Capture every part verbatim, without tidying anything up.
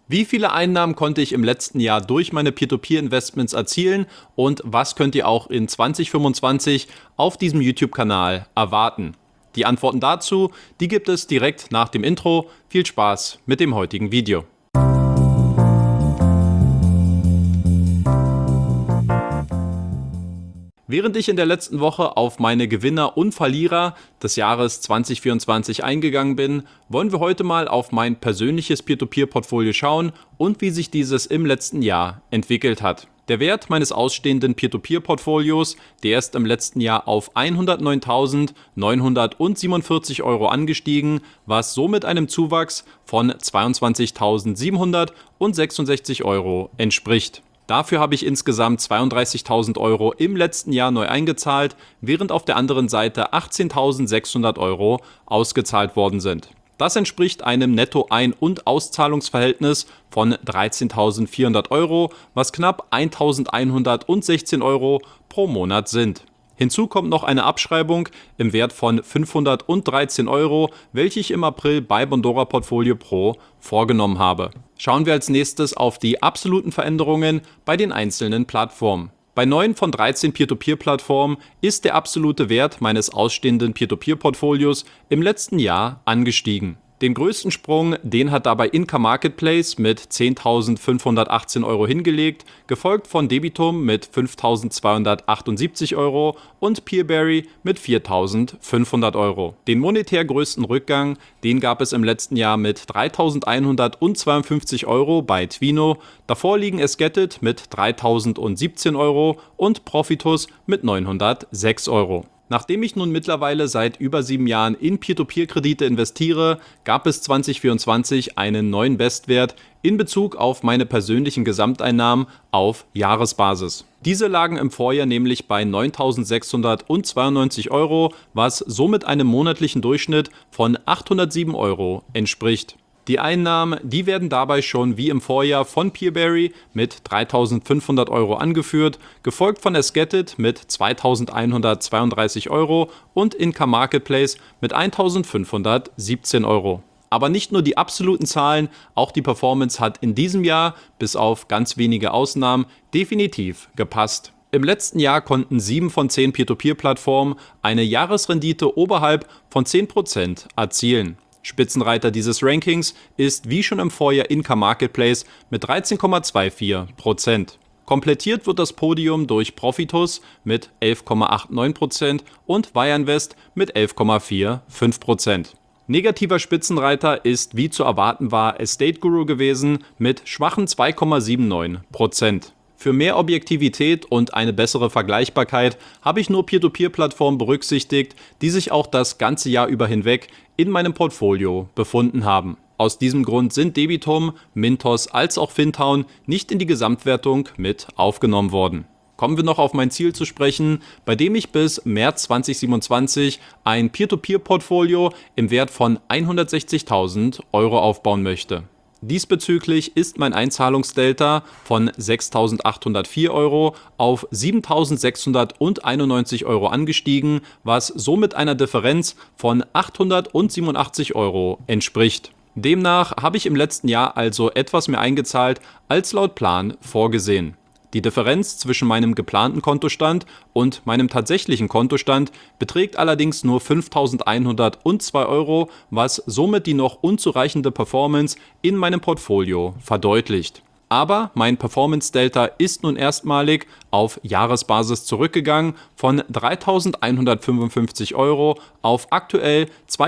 Wie viele Einnahmen konnte ich im letzten Jahr durch meine Peer-to-Peer-Investments erzielen und was könnt ihr auch in zwanzig fünfundzwanzig auf diesem YouTube-Kanal erwarten? Die Antworten dazu, die gibt es direkt nach dem Intro. Viel Spaß mit dem heutigen Video. Während ich in der letzten Woche auf meine Gewinner und Verlierer des Jahres zwanzig vierundzwanzig eingegangen bin, wollen wir heute mal auf mein persönliches Peer-to-Peer-Portfolio schauen und wie sich dieses im letzten Jahr entwickelt hat. Der Wert meines ausstehenden Peer-to-Peer-Portfolios, der ist im letzten Jahr auf hundertneuntausendneunhundertsiebenundvierzig Euro angestiegen, was somit einem Zuwachs von zweiundzwanzigtausendsiebenhundertsechsundsechzig Euro entspricht. Dafür habe ich insgesamt zweiunddreißigtausend Euro im letzten Jahr neu eingezahlt, während auf der anderen Seite achtzehntausendsechshundert Euro ausgezahlt worden sind. Das entspricht einem Netto-Ein- und Auszahlungsverhältnis von dreizehntausendvierhundert Euro, was knapp eintausendeinhundertsechzehn Euro pro Monat sind. Hinzu kommt noch eine Abschreibung im Wert von fünfhundertdreizehn Euro, welche ich im April bei Bondora Portfolio Pro vorgenommen habe. Schauen wir als nächstes auf die absoluten Veränderungen bei den einzelnen Plattformen. Bei neun von dreizehn Peer-to-Peer-Plattformen ist der absolute Wert meines ausstehenden Peer-to-Peer-Portfolios im letzten Jahr angestiegen. Den größten Sprung, den hat dabei Inka Marketplace mit zehntausendfünfhundertachtzehn Euro hingelegt, gefolgt von Debitum mit fünftausendzweihundertachtundsiebzig Euro und Peerberry mit viertausendfünfhundert Euro. Den monetär größten Rückgang, den gab es im letzten Jahr mit dreitausendeinhundertzweiundfünfzig Euro bei Twino, davor liegen Esgetit mit dreitausendsiebzehn Euro und Profitus mit neunhundertsechs Euro. Nachdem ich nun mittlerweile seit über sieben Jahren in Peer-to-Peer-Kredite investiere, gab es zwanzig vierundzwanzig einen neuen Bestwert in Bezug auf meine persönlichen Gesamteinnahmen auf Jahresbasis. Diese lagen im Vorjahr nämlich bei neuntausendsechshundertzweiundneunzig Euro, was somit einem monatlichen Durchschnitt von achthundertsieben Euro entspricht. Die Einnahmen, die werden dabei schon wie im Vorjahr von Peerberry mit dreitausendfünfhundert Euro angeführt, gefolgt von Esgetit mit zweitausendeinhundertzweiunddreißig Euro und Inka Marketplace mit eintausendfünfhundertsiebzehn Euro. Aber nicht nur die absoluten Zahlen, auch die Performance hat in diesem Jahr, bis auf ganz wenige Ausnahmen, definitiv gepasst. Im letzten Jahr konnten sieben von zehn Peer-to-Peer-Plattformen eine Jahresrendite oberhalb von zehn Prozent erzielen. Spitzenreiter dieses Rankings ist wie schon im Vorjahr Inka Marketplace mit dreizehn Komma vierundzwanzig Prozent. Komplettiert wird das Podium durch Profitus mit elf Komma neunundachtzig Prozent und Wireinvest mit elf Komma fünfundvierzig Prozent. Negativer Spitzenreiter ist wie zu erwarten war Estate Guru gewesen mit schwachen zwei Komma neunundsiebzig Prozent. Für mehr Objektivität und eine bessere Vergleichbarkeit habe ich nur Peer-to-Peer-Plattformen berücksichtigt, die sich auch das ganze Jahr über hinweg in meinem Portfolio befunden haben. Aus diesem Grund sind Debitum, Mintos als auch Fintown nicht in die Gesamtwertung mit aufgenommen worden. Kommen wir noch auf mein Ziel zu sprechen, bei dem ich bis März zwanzig siebenundzwanzig ein Peer-to-Peer-Portfolio im Wert von hundertsechzigtausend Euro aufbauen möchte. Diesbezüglich ist mein Einzahlungsdelta von sechstausendachthundertvier Euro auf siebentausendsechshunderteinundneunzig Euro angestiegen, was somit einer Differenz von achthundertsiebenundachtzig Euro entspricht. Demnach habe ich im letzten Jahr also etwas mehr eingezahlt als laut Plan vorgesehen. Die Differenz zwischen meinem geplanten Kontostand und meinem tatsächlichen Kontostand beträgt allerdings nur fünftausendeinhundertzwei Euro, was somit die noch unzureichende Performance in meinem Portfolio verdeutlicht. Aber mein Performance-Delta ist nun erstmalig auf Jahresbasis zurückgegangen von dreitausendeinhundertfünfundfünfzig Euro auf aktuell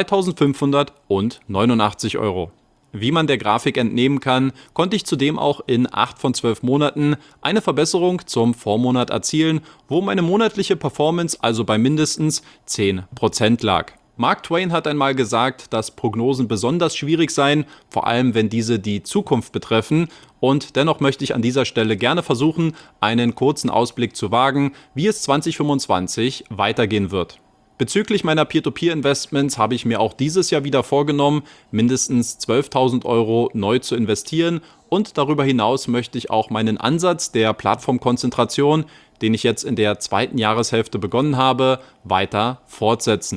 zweitausendfünfhundertneunundachtzig Euro. Wie man der Grafik entnehmen kann, konnte ich zudem auch in acht von zwölf Monaten eine Verbesserung zum Vormonat erzielen, wo meine monatliche Performance also bei mindestens zehn Prozent lag. Mark Twain hat einmal gesagt, dass Prognosen besonders schwierig seien, vor allem wenn diese die Zukunft betreffen, und dennoch möchte ich an dieser Stelle gerne versuchen, einen kurzen Ausblick zu wagen, wie es zwanzig fünfundzwanzig weitergehen wird. Bezüglich meiner Peer-to-Peer-Investments habe ich mir auch dieses Jahr wieder vorgenommen, mindestens zwölftausend Euro neu zu investieren, und darüber hinaus möchte ich auch meinen Ansatz der Plattformkonzentration, den ich jetzt in der zweiten Jahreshälfte begonnen habe, weiter fortsetzen.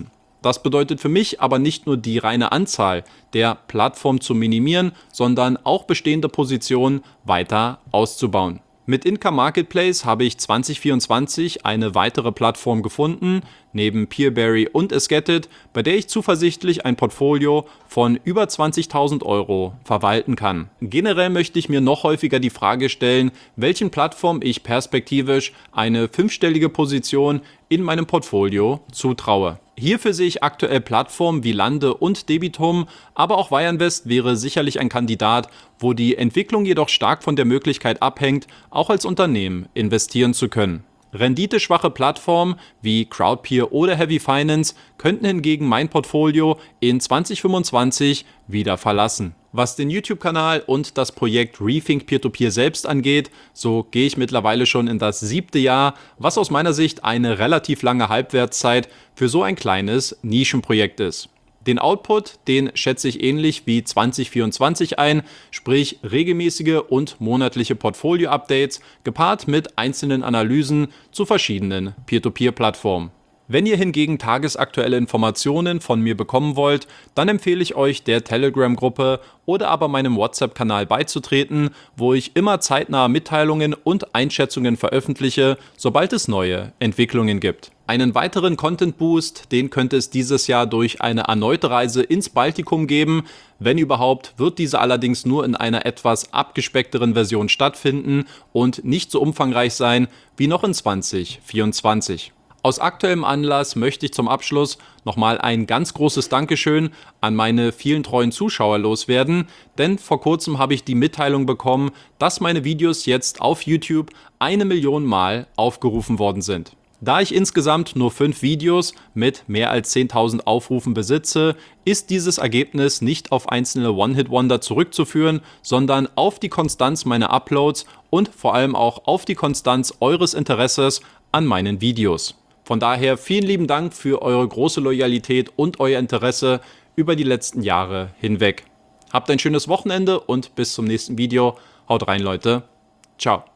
Das bedeutet für mich aber nicht nur die reine Anzahl der Plattformen zu minimieren, sondern auch bestehende Positionen weiter auszubauen. Mit Inka Marketplace habe ich zwanzig vierundzwanzig eine weitere Plattform gefunden, neben Peerberry und Esketit, bei der ich zuversichtlich ein Portfolio von über zwanzigtausend Euro verwalten kann. Generell möchte ich mir noch häufiger die Frage stellen, welchen Plattformen ich perspektivisch eine fünfstellige Position in meinem Portfolio zutraue. Hierfür sehe ich aktuell Plattformen wie Lande und Debitum, aber auch Wire.Invest wäre sicherlich ein Kandidat, wo die Entwicklung jedoch stark von der Möglichkeit abhängt, auch als Unternehmen investieren zu können. Renditeschwache Plattformen wie Crowdpeer oder Heavy Finance könnten hingegen mein Portfolio in zwanzig fünfundzwanzig wieder verlassen. Was den YouTube-Kanal und das Projekt Rethink Peer-to-Peer selbst angeht, so gehe ich mittlerweile schon in das siebte Jahr, was aus meiner Sicht eine relativ lange Halbwertszeit für so ein kleines Nischenprojekt ist. Den Output, den schätze ich ähnlich wie zwanzig vierundzwanzig ein, sprich regelmäßige und monatliche Portfolio-Updates gepaart mit einzelnen Analysen zu verschiedenen Peer-to-Peer-Plattformen. Wenn ihr hingegen tagesaktuelle Informationen von mir bekommen wollt, dann empfehle ich euch, der Telegram-Gruppe oder aber meinem WhatsApp-Kanal beizutreten, wo ich immer zeitnah Mitteilungen und Einschätzungen veröffentliche, sobald es neue Entwicklungen gibt. Einen weiteren Content-Boost, den könnte es dieses Jahr durch eine erneute Reise ins Baltikum geben. Wenn überhaupt, wird diese allerdings nur in einer etwas abgespeckteren Version stattfinden und nicht so umfangreich sein wie noch in zwanzig vierundzwanzig. Aus aktuellem Anlass möchte ich zum Abschluss nochmal ein ganz großes Dankeschön an meine vielen treuen Zuschauer loswerden, denn vor kurzem habe ich die Mitteilung bekommen, dass meine Videos jetzt auf YouTube eine Million Mal aufgerufen worden sind. Da ich insgesamt nur fünf Videos mit mehr als zehntausend Aufrufen besitze, ist dieses Ergebnis nicht auf einzelne One-Hit-Wonder zurückzuführen, sondern auf die Konstanz meiner Uploads und vor allem auch auf die Konstanz eures Interesses an meinen Videos. Von daher vielen lieben Dank für eure große Loyalität und euer Interesse über die letzten Jahre hinweg. Habt ein schönes Wochenende und bis zum nächsten Video. Haut rein, Leute. Ciao.